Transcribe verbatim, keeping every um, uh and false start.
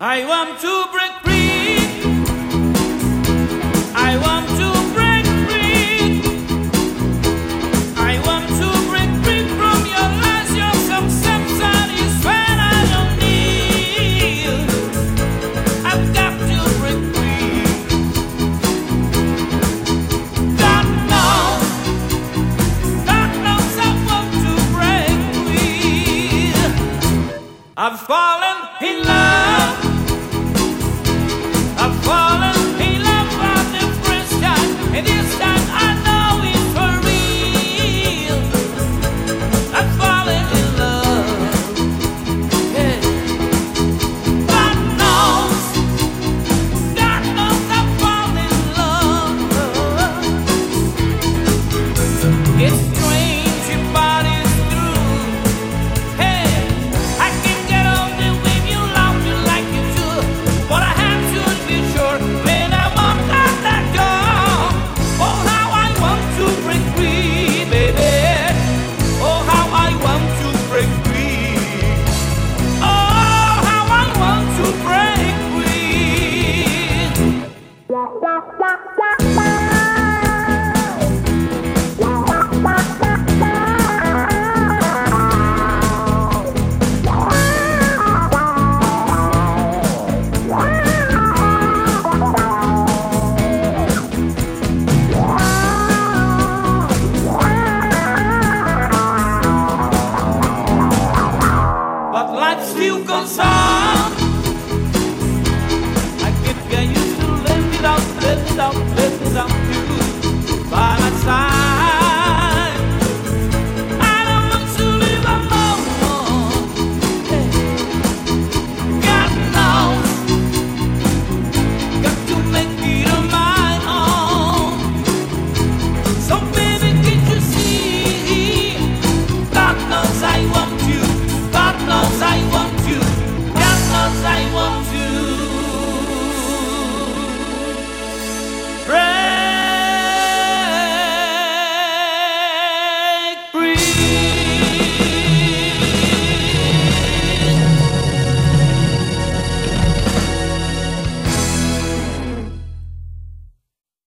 I want to break free. I want to break free. I want to break free from your lies. Your success is when I don't need. I've got to break free. God knows, God knows I want to break free. I've fallen in love.